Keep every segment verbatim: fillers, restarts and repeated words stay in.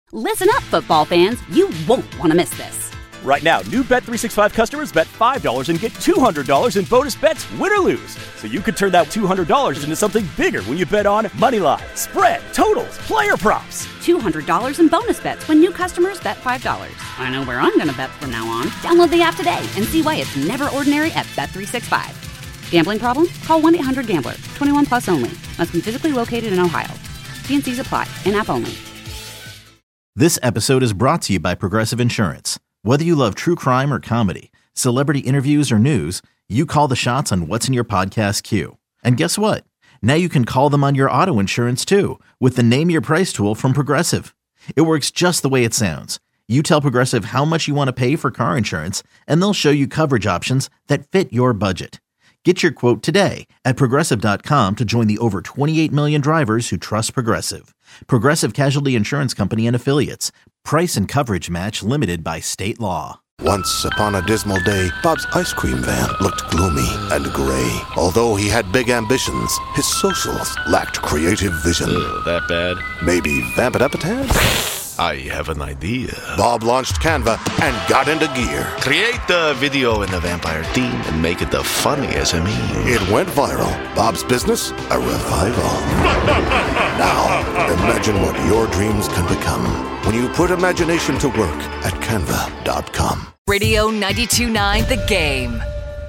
Listen up, football fans. You won't want to miss this. Right now, new Bet three sixty-five customers bet five dollars and get two hundred dollars in bonus bets, win or lose. So you could turn that two hundred dollars into something bigger when you bet on moneyline, spread, totals, player props. two hundred dollars in bonus bets when new customers bet five dollars. I know where I'm going to bet from now on. Download the app today and see why it's never ordinary at Bet three sixty-five. Gambling problem? Call one eight hundred gambler. twenty-one plus only. Must be physically located in Ohio. T and C's apply. In-app only. This episode is brought to you by Progressive Insurance. Whether you love true crime or comedy, celebrity interviews or news, you call the shots on what's in your podcast queue. And guess what? Now you can call them on your auto insurance too with the Name Your Price tool from Progressive. It works just the way it sounds. You tell Progressive how much you want to pay for car insurance, and they'll show you coverage options that fit your budget. Get your quote today at Progressive dot com to join the over twenty-eight million drivers who trust Progressive. Progressive Casualty Insurance Company and Affiliates. Price and coverage match limited by state law. Once upon a dismal day, Bob's ice cream van looked gloomy and gray. Although he had big ambitions, his socials lacked creative vision. Ugh, that bad? Maybe vamp it up a tad? I have an idea. Bob launched Canva and got into gear. Create the video in the vampire theme and make it the funniest of me. It went viral. Bob's business, a revival. Now, imagine what your dreams can become when you put imagination to work at canva dot com. Radio ninety-two point nine The Game.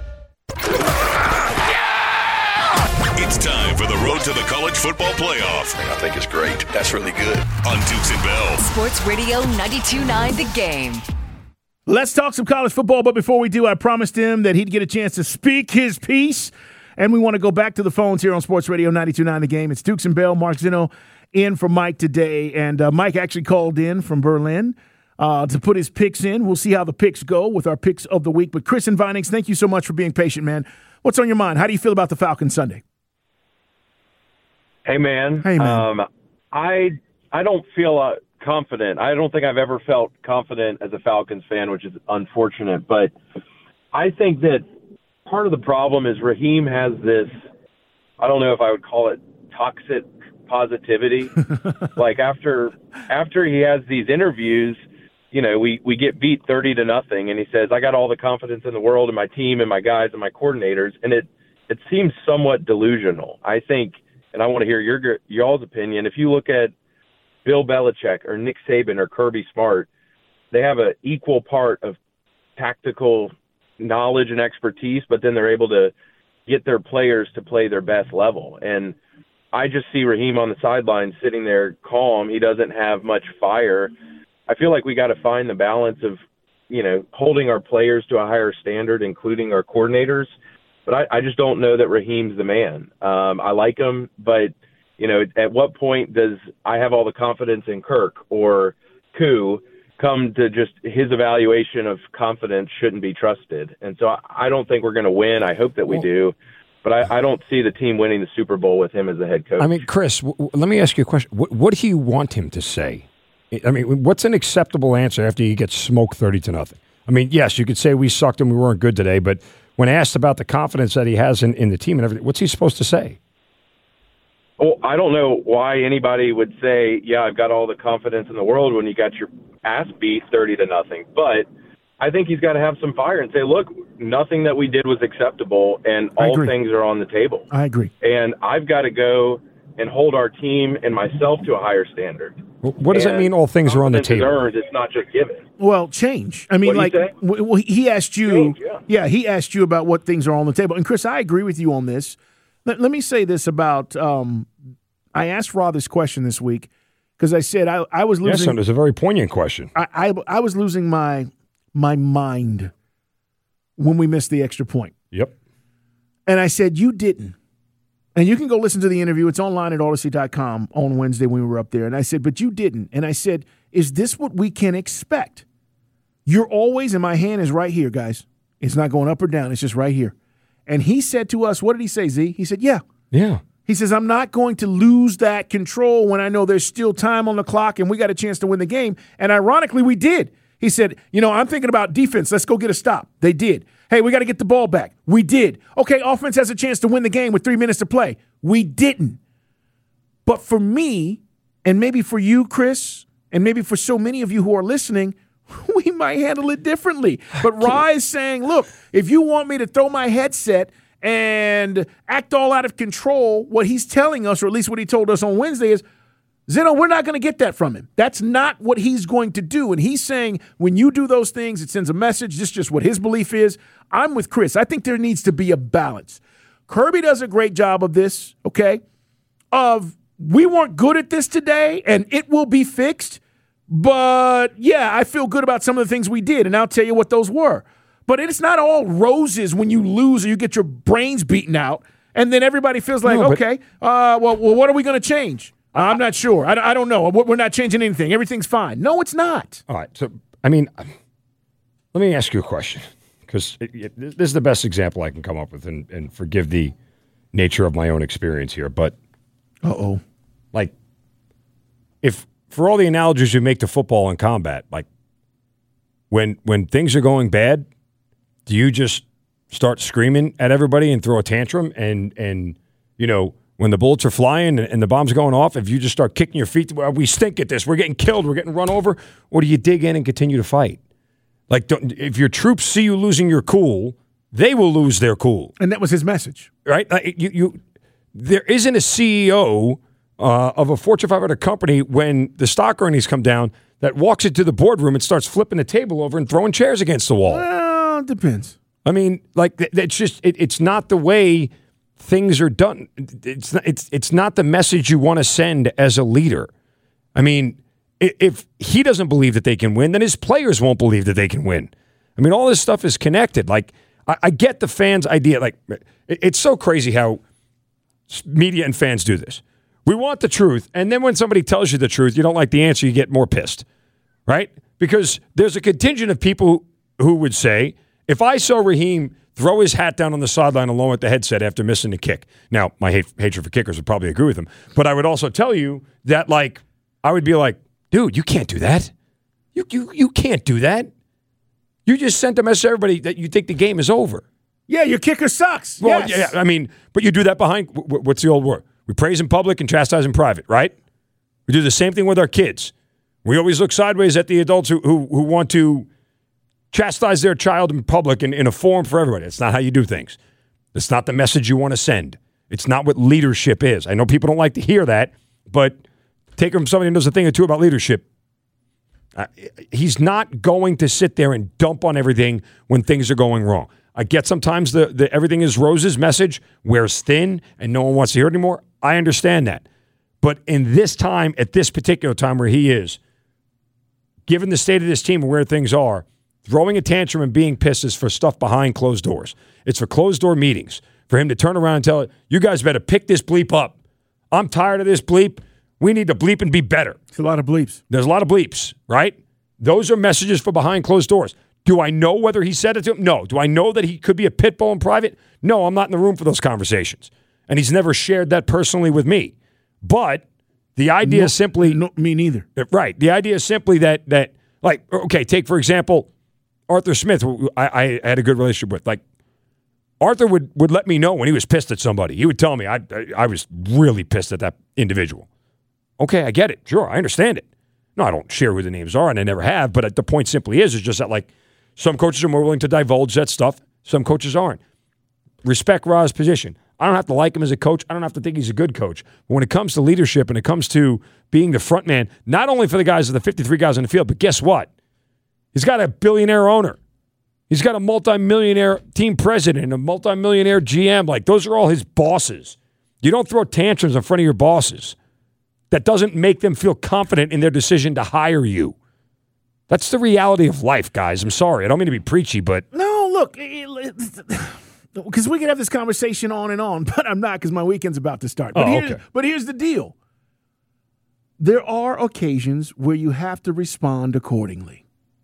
It's time for the road to the college football playoff. I think it's great. That's really good. On Dukes and Bell. Sports Radio ninety-two point nine The Game. Let's talk some college football, but before we do, I promised him that he'd get a chance to speak his piece, and we want to go back to the phones here on Sports Radio ninety-two point nine The Game. It's Dukes and Bell. Mark Zinno in for Mike today, and uh, Mike actually called in from Berlin uh, to put his picks in. We'll see how the picks go with our picks of the week. But Chris and Vinings, thank you so much for being patient, man. What's on your mind? How do you feel about the Falcons Sunday? Hey, man. Hey, man. Um, I I don't feel uh, confident. I don't think I've ever felt confident as a Falcons fan, which is unfortunate. But I think that part of the problem is Raheem has this, I don't know if I would call it toxic positivity. Like after after he has these interviews, you know, we, we get beat thirty to nothing, and he says, I got all the confidence in the world in my team and my guys and my coordinators. And it, it seems somewhat delusional. I think, and I want to hear your y'all's opinion. If you look at Bill Belichick or Nick Saban or Kirby Smart, they have an equal part of tactical knowledge and expertise, but then they're able to get their players to play their best level. And I just see Raheem on the sideline sitting there calm. He doesn't have much fire. I feel like we got to find the balance of, you know, holding our players to a higher standard, including our coordinators. But I, I just don't know that Raheem's the man. Um, I like him, but, you know, at what point does I have all the confidence in Kirk or Koo come to just his evaluation of confidence shouldn't be trusted? And so I, I don't think we're going to win. I hope that we do. But I, I don't see the team winning the Super Bowl with him as the head coach. I mean, Chris, w- w- let me ask you a question. What, what do you want him to say? I mean, what's an acceptable answer after you get smoked thirty to nothing? I mean, yes, you could say we sucked and we weren't good today, but when asked about the confidence that he has in, in the team and everything, what's he supposed to say? Well, I don't know why anybody would say, yeah, I've got all the confidence in the world when you got your ass beat thirty to nothing. But I think he's got to have some fire and say, look, nothing that we did was acceptable, and all things are on the table. I agree. And I've got to go and hold our team and myself to a higher standard. Well, what does and that mean, all things are on the table? Earned, it's not just given. Well, change. I mean, like, w- well, he asked you, change, yeah. yeah, he asked you about what things are on the table. And, Chris, I agree with you on this. Let, let me say this about, um, I asked Raw this question this week because I said I, I was losing. Yes, son, it's a very poignant question. I, I, I was losing my my mind when we missed the extra point. Yep. And I said, you didn't. And you can go listen to the interview. It's online at Odyssey dot com on Wednesday when we were up there. And I said, but you didn't. And I said, is this what we can expect? You're always, and my hand is right here, guys. It's not going up or down. It's just right here. And he said to us, what did he say, Z? He said, yeah. Yeah. He says, I'm not going to lose that control when I know there's still time on the clock and we got a chance to win the game. And ironically, we did. He said, you know, I'm thinking about defense. Let's go get a stop. They did. Hey, we got to get the ball back. We did. Okay, offense has a chance to win the game with three minutes to play. We didn't. But for me, and maybe for you, Chris, And maybe for so many of you who are listening, we might handle it differently. But Ra is saying, look, if you want me to throw my headset and act all out of control, what he's telling us, or at least what he told us on Wednesday, is, Zeno, we're not going to get that from him. That's not what he's going to do. And he's saying when you do those things, it sends a message. This is just what his belief is. I'm with Chris. I think there needs to be a balance. Kirby does a great job of this, okay, of we weren't good at this today and it will be fixed. But, yeah, I feel good about some of the things we did, and I'll tell you what those were. But it's not all roses when you lose or you get your brains beaten out, and then everybody feels like, no, okay, uh, well, well, what are we going to change? I'm not sure. I, I don't know. We're not changing anything. Everything's fine. No, it's not. All right. So, I mean, let me ask you a question, because this is the best example I can come up with, and, and forgive the nature of my own experience here. But, uh-oh. Like, if for all the analogies you make to football and combat, like, when when things are going bad, do you just start screaming at everybody and throw a tantrum? And, and you know, when the bullets are flying and the bombs going off, if you just start kicking your feet, well, we stink at this, we're getting killed, we're getting run over, or do you dig in and continue to fight? Like, don't, if your troops see you losing your cool, they will lose their cool. And that was his message. Right? Like, you, you, there isn't a C E O uh, of a Fortune five hundred company when the stock earnings come down that walks into the boardroom and starts flipping the table over and throwing chairs against the wall. Well, it depends. I mean, like, it's just, it, it's not the way things are done. It's not, it's, it's not the message you want to send as a leader. I mean, if he doesn't believe that they can win, then his players won't believe that they can win. I mean, all this stuff is connected. Like, I, I get the fans' idea. Like, it, it's so crazy how media and fans do this. We want the truth, and then when somebody tells you the truth, you don't like the answer, you get more pissed, right? Because there's a contingent of people who would say, if I saw Raheem throw his hat down on the sideline alone with the headset after missing the kick. Now, my hate, hatred for kickers would probably agree with him, but I would also tell you that, like, I would be like, dude, you can't do that. You you you can't do that. You just sent a message to everybody that you think the game is over. Yeah, your kicker sucks. Well, yes. yeah, I mean, but you do that behind, what's the old word? We praise in public and chastise in private, right? We do the same thing with our kids. We always look sideways at the adults who who, who want to chastise their child in public in, in a forum for everybody. It's not how you do things. It's not the message you want to send. It's not what leadership is. I know people don't like to hear that, but take it from somebody who knows a thing or two about leadership. Uh, he's not going to sit there and dump on everything when things are going wrong. I get sometimes the, the everything is roses message wears thin and no one wants to hear it anymore. I understand that. But in this time, at this particular time where he is, given the state of this team and where things are, throwing a tantrum and being pissed is for stuff behind closed doors. It's for closed-door meetings, for him to turn around and tell it, you guys better pick this bleep up. I'm tired of this bleep. We need to bleep and be better. It's a lot of bleeps. There's a lot of bleeps, right? Those are messages for behind closed doors. Do I know whether he said it to him? No. Do I know that he could be a pit bull in private? No, I'm not in the room for those conversations. And he's never shared that personally with me. But the idea no, is simply... No, me neither. Right. The idea is simply that, that like, okay, take, for example, Arthur Smith, who I, I had a good relationship with. Like, Arthur would, would let me know when he was pissed at somebody. He would tell me, I, I, I was really pissed at that individual. Okay, I get it. Sure, I understand it. No, I don't share who the names are, and I never have, but the point simply is, is just that, like, some coaches are more willing to divulge that stuff. Some coaches aren't. Respect Ra's position. I don't have to like him as a coach. I don't have to think he's a good coach. But when it comes to leadership and it comes to being the front man, not only for the guys, the fifty-three guys on the field, but guess what? He's got a billionaire owner. He's got a multimillionaire team president, a multimillionaire G M. Like, those are all his bosses. You don't throw tantrums in front of your bosses. That doesn't make them feel confident in their decision to hire you. That's the reality of life, guys. I'm sorry. I don't mean to be preachy, but... No, look, because we can have this conversation on and on, but I'm not because my weekend's about to start. But, oh, here's, okay. but here's the deal. There are occasions where you have to respond accordingly.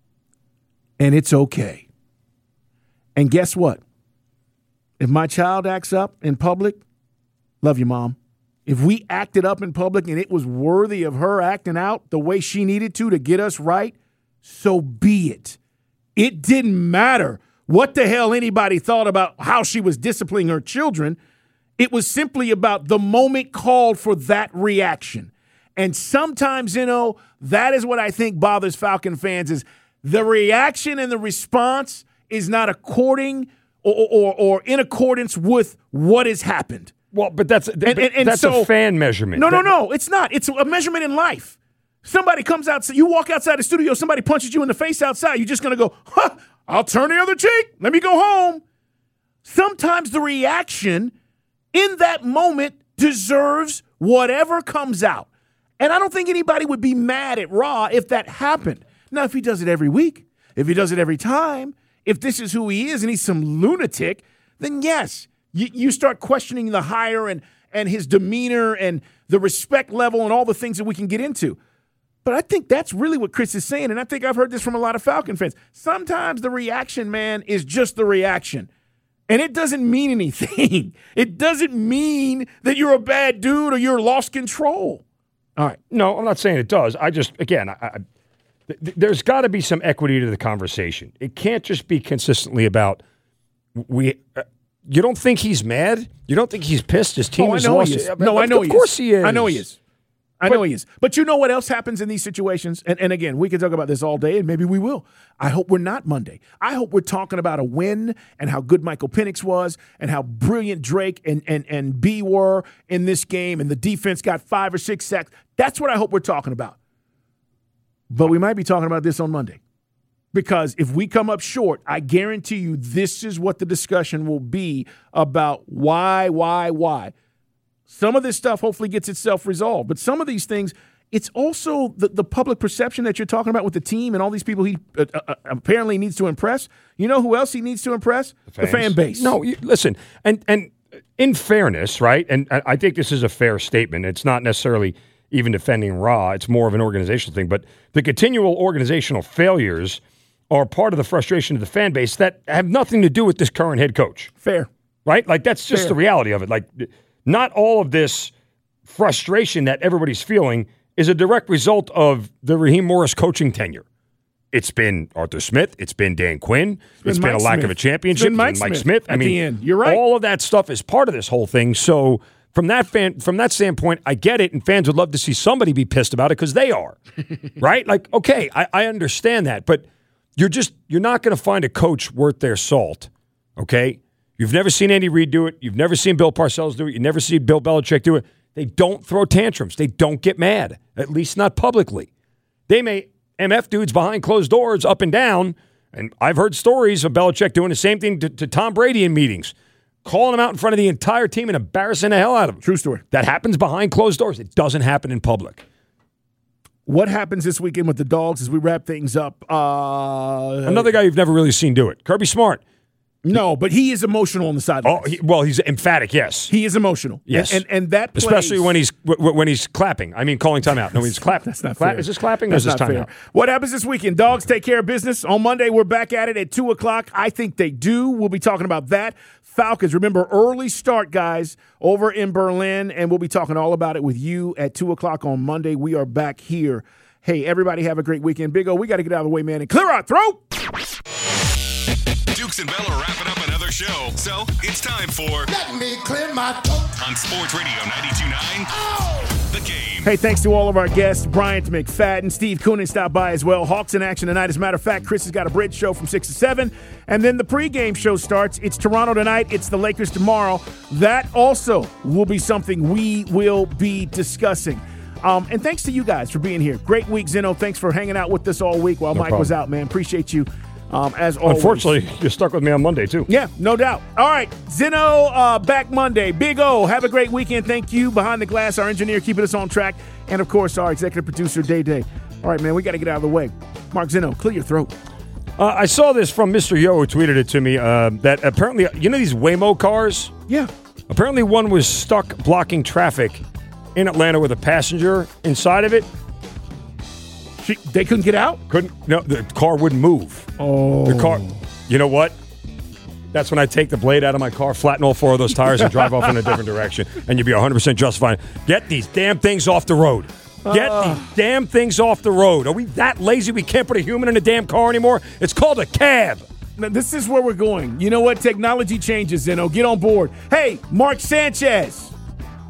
And it's okay. And guess what? If my child acts up in public, love you, Mom. If we acted up in public and it was worthy of her acting out the way she needed to to get us right, so be it. It didn't matter what the hell anybody thought about how she was disciplining her children. It was simply about the moment called for that reaction. And sometimes, you know, that is what I think bothers Falcon fans is the reaction and the response is not according or, or, or in accordance with what has happened. Well, but that's and, and, and that's so, a fan measurement. No, no, no. It's not. It's a measurement in life. Somebody comes out, you walk outside the studio, somebody punches you in the face outside. You're just going to go, huh, I'll turn the other cheek. Let me go home. Sometimes the reaction in that moment deserves whatever comes out. And I don't think anybody would be mad at Ra if that happened. Now, if he does it every week, if he does it every time, if this is who he is and he's some lunatic, then yes, you, you start questioning the hire and, and his demeanor and the respect level and all the things that we can get into. But I think that's really what Chris is saying, and I think I've heard this from a lot of Falcon fans. Sometimes the reaction, man, is just the reaction. And it doesn't mean anything. It doesn't mean that you're a bad dude or you're lost control. All right. No, I'm not saying it does. I just, again, I, I, th- there's got to be some equity to the conversation. It can't just be consistently about we. Uh, you don't think he's mad? You don't think he's pissed? His team oh, has I know lost. He is. It. No, I know of he course is. he is. I know he is. I but, know he is. But you know what else happens in these situations? And, and again, we can talk about this all day, and maybe we will. I hope we're not Monday. I hope we're talking about a win and how good Michael Penix was and how brilliant Drake and, and, and B were in this game, and the defense got five or six sacks. That's what I hope we're talking about. But we might be talking about this on Monday. Because if we come up short, I guarantee you this is what the discussion will be about why, why, why. Some of this stuff hopefully gets itself resolved. But some of these things, it's also the, the public perception that you're talking about with the team and all these people he uh, uh, apparently needs to impress. You know who else he needs to impress? The, the fan base. No, you, listen, and and in fairness, right, and I, I think this is a fair statement. It's not necessarily even defending Ra. It's more of an organizational thing. But the continual organizational failures are part of the frustration of the fan base that have nothing to do with this current head coach. Fair. Right? Like, that's just Fair. the reality of it. Like, not all of this frustration that everybody's feeling is a direct result of the Raheem Morris coaching tenure. It's been Arthur Smith. It's been Dan Quinn. It's been, it's been a lack Smith. of a championship. It's been Mike, it's been Mike Smith. Smith. I At mean, the end. You're right. All of that stuff is part of this whole thing. So from that fan, from that standpoint, I get it, and fans would love to see somebody be pissed about it because they are. Right? Like, okay, I, I understand that, but you're just you're not going to find a coach worth their salt. Okay? You've never seen Andy Reid do it. You've never seen Bill Parcells do it. You've never seen Bill Belichick do it. They don't throw tantrums. They don't get mad, at least not publicly. They may M F dudes behind closed doors up and down, and I've heard stories of Belichick doing the same thing to, to Tom Brady in meetings, calling him out in front of the entire team and embarrassing the hell out of him. True story. That happens behind closed doors. It doesn't happen in public. What happens this weekend with the Dogs as we wrap things up? Uh, Another guy you've never really seen do it, Kirby Smart. No, but he is emotional on the sideline. Oh, he, well, he's emphatic. Yes, he is emotional. Yes, and and, and that plays, especially when he's w- when he's clapping. I mean, calling timeout. No, he's clapping. That's not Cla- fair. Is this clapping? That's or is this not timeout? fair. What happens this weekend? Dogs take care of business on Monday. We're back at it at two o'clock. I think they do. We'll be talking about that. Falcons. Remember, early start, guys, over in Berlin, and we'll be talking all about it with you at two o'clock on Monday. We are back here. Hey, everybody, have a great weekend. Big O, we got to get out of the way, man, and clear our throat. Dukes and Bell are wrapping up another show, so it's time for Let Me Clear My Throat on Sports Radio ninety-two point nine. Oh. The Game. Hey, thanks to all of our guests. Bryant McFadden, Steve Koonin stopped by as well. Hawks in action tonight. As a matter of fact, Chris has got a bridge show from six to seven. And then the pregame show starts. It's Toronto tonight. It's the Lakers tomorrow. That also will be something we will be discussing. Um, and thanks to you guys for being here. Great week, Zeno. Thanks for hanging out with us all week while No Mike problem. was out, man. Appreciate you um, as always. Unfortunately, you're stuck with me on Monday, too. Yeah, no doubt. All right, Zeno uh, back Monday. Big O, have a great weekend. Thank you. Behind the glass, our engineer keeping us on track. And, of course, our executive producer, Day Day. All right, man, we got to get out of the way. Mark Zeno, clear your throat. Uh, I saw this from Mister Yo, who tweeted it to me, uh, that apparently, you know these Waymo cars? Yeah. Apparently one was stuck blocking traffic in Atlanta with a passenger inside of it. She, they couldn't get out? Couldn't. No, the car wouldn't move. Oh. The car. You know what? That's when I take the blade out of my car, flatten all four of those tires, and drive off in a different direction. And you'd be one hundred percent justified. Get these damn things off the road. Get Uh. these damn things off the road. Are we that lazy we can't put a human in a damn car anymore? It's called a cab. Now, this is where we're going. You know what? Technology changes, Zeno. Get on board. Hey, Mark Sanchez.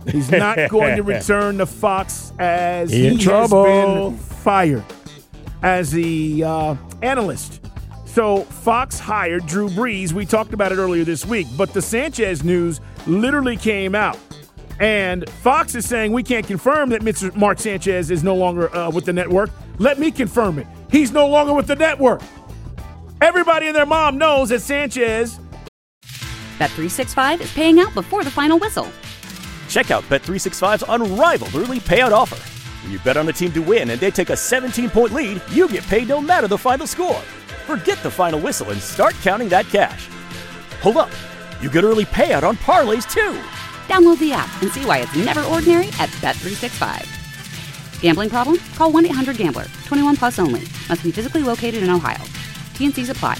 He's not going to return to Fox as he, in he trouble. has been fired as the uh, analyst. So Fox hired Drew Brees. We talked about it earlier this week, but the Sanchez news literally came out. And Fox is saying we can't confirm that Mister Mark Sanchez is no longer uh, with the network. Let me confirm it. He's no longer with the network. Everybody and their mom knows that Sanchez. Bet three sixty-five is paying out before the final whistle. Check out Bet three sixty-five's unrivaled early payout offer. When you bet on a team to win and they take a seventeen-point lead, you get paid no matter the final score. Forget the final whistle and start counting that cash. Hold up. You get early payout on parlays, too. Download the app and see why it's never ordinary at Bet three sixty-five. Gambling problem? Call one eight hundred gambler. twenty-one plus only. Must be physically located in Ohio. T N Cs apply.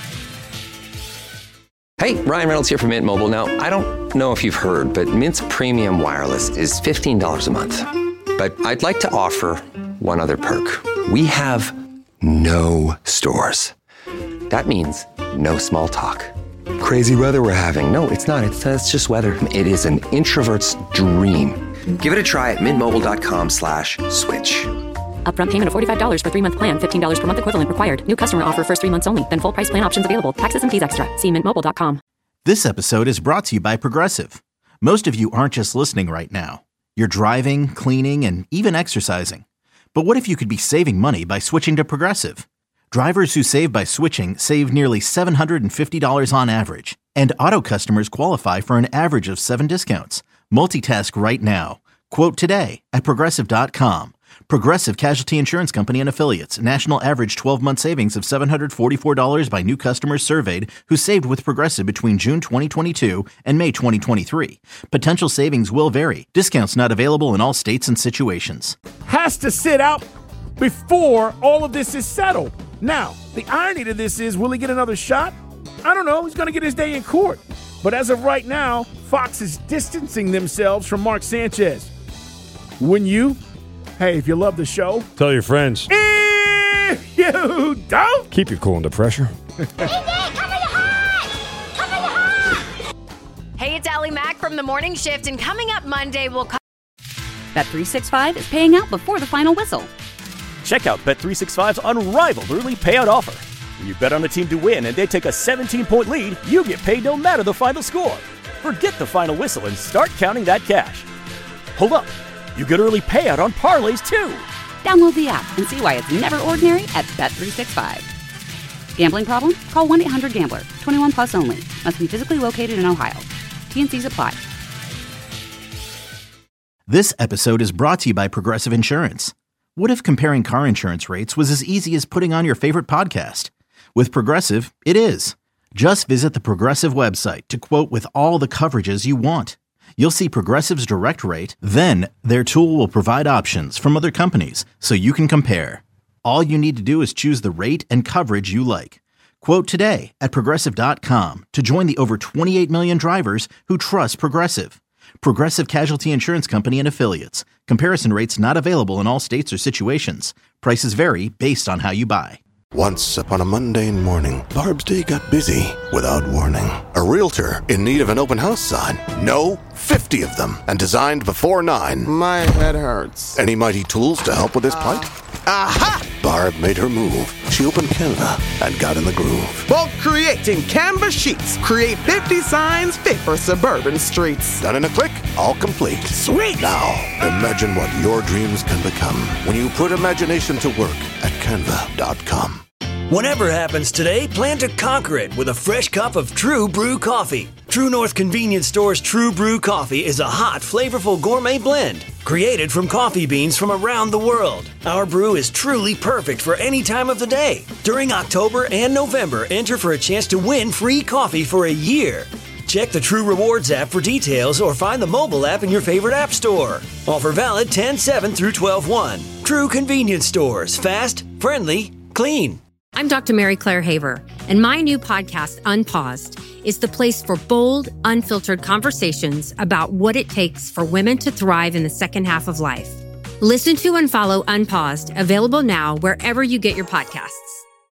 Hey, Ryan Reynolds here from Mint Mobile. Now, I don't know if you've heard, but Mint's premium wireless is fifteen dollars a month. But I'd like to offer one other perk. We have no stores. That means no small talk. Crazy weather we're having. No, it's not. It's, uh, it's just weather. It is an introvert's dream. Give it a try at mintmobile.com slash switch. Upfront payment of forty-five dollars for three-month plan. fifteen dollars per month equivalent required. New customer offer first three months only. Then full price plan options available. Taxes and fees extra. See mint mobile dot com. This episode is brought to you by Progressive. Most of you aren't just listening right now. You're driving, cleaning, and even exercising. But what if you could be saving money by switching to Progressive? Drivers who save by switching save nearly seven hundred fifty dollars on average. And auto customers qualify for an average of seven discounts. Multitask right now. Quote today at Progressive dot com. Progressive Casualty Insurance Company and Affiliates. National average twelve-month savings of seven hundred forty-four dollars by new customers surveyed who saved with Progressive between June twenty twenty-two and May twenty twenty-three. Potential savings will vary. Discounts not available in all states and situations. Has to sit out before all of this is settled. Now, the irony to this is, will he get another shot? I don't know. He's going to get his day in court. But as of right now, Fox is distancing themselves from Mark Sanchez. Wouldn't you? Hey, if you love the show, tell your friends. If you don't, keep your cool under pressure. Hey, it's Allie Mack from The Morning Shift, and coming up Monday, we'll... Co- Bet three sixty-five is paying out before the final whistle. Check out Bet three sixty-five's unrivaled early payout offer. When you bet on a team to win and they take a seventeen-point lead, you get paid no matter the final score. Forget the final whistle and start counting that cash. Hold up. You get early payout on parlays, too. Download the app and see why it's never ordinary at Bet three sixty-five. Gambling problem? Call one eight hundred gambler. twenty-one plus only. Must be physically located in Ohio. T N Cs apply. This episode is brought to you by Progressive Insurance. What if comparing car insurance rates was as easy as putting on your favorite podcast? With Progressive, it is. Just visit the Progressive website to quote with all the coverages you want. You'll see Progressive's direct rate, then their tool will provide options from other companies so you can compare. All you need to do is choose the rate and coverage you like. Quote today at Progressive dot com to join the over twenty-eight million drivers who trust Progressive. Progressive Casualty Insurance Company and Affiliates. Comparison rates not available in all states or situations. Prices vary based on how you buy. Once upon a mundane morning, Barb's day got busy without warning. A realtor in need of an open house sign. No, fifty of them, and designed before nine. My head hurts. Any mighty tools to help with this plight? Aha! Barb made her move. She opened Canva and got in the groove. Bulk creating Canva sheets. Create fifty signs fit for suburban streets. Done in a click, all complete. Sweet! Now, imagine what your dreams can become when you put imagination to work at Canva dot com. Whatever happens today, plan to conquer it with a fresh cup of True Brew coffee. True North Convenience Store's True Brew coffee is a hot, flavorful gourmet blend created from coffee beans from around the world. Our brew is truly perfect for any time of the day. During October and November, enter for a chance to win free coffee for a year. Check the True Rewards app for details or find the mobile app in your favorite app store. Offer valid ten seven through twelve one. True Convenience Stores. Fast, friendly, clean. I'm Doctor Mary Claire Haver, and my new podcast, Unpaused, is the place for bold, unfiltered conversations about what it takes for women to thrive in the second half of life. Listen to and follow Unpaused, available now wherever you get your podcasts.